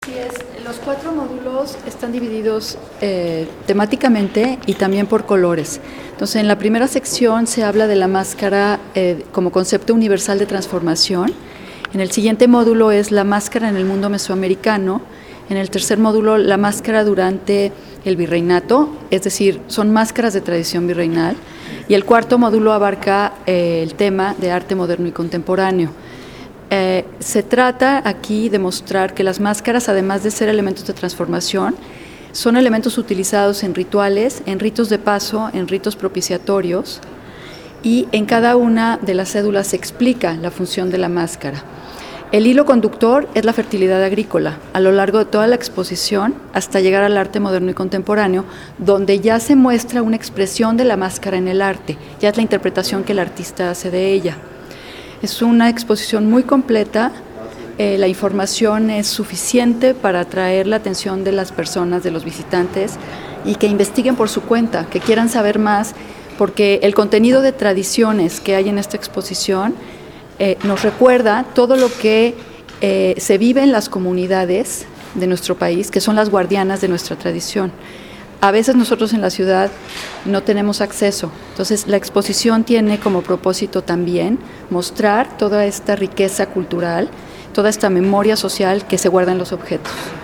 Así es, los 4 módulos están divididos temáticamente y también por colores. Entonces, en la primera sección se habla de la máscara como concepto universal de transformación. En el siguiente módulo es la máscara en el mundo mesoamericano. En el tercer módulo, la máscara durante el virreinato, es decir, son máscaras de tradición virreinal. Y el cuarto módulo abarca el tema de arte moderno y contemporáneo. Se trata aquí de mostrar que las máscaras, además de ser elementos de transformación, son elementos utilizados en rituales, en ritos de paso, en ritos propiciatorios, y en cada una de las cédulas se explica la función de la máscara. El hilo conductor es la fertilidad agrícola, a lo largo de toda la exposición, hasta llegar al arte moderno y contemporáneo, donde ya se muestra una expresión de la máscara en el arte, ya es la interpretación que el artista hace de ella. Es una exposición muy completa, la información es suficiente para atraer la atención de las personas, de los visitantes, y que investiguen por su cuenta, que quieran saber más, porque el contenido de tradiciones que hay en esta exposición nos recuerda todo lo que se vive en las comunidades de nuestro país, que son las guardianas de nuestra tradición. A veces nosotros en la ciudad no tenemos acceso, entonces la exposición tiene como propósito también mostrar toda esta riqueza cultural, toda esta memoria social que se guarda en los objetos.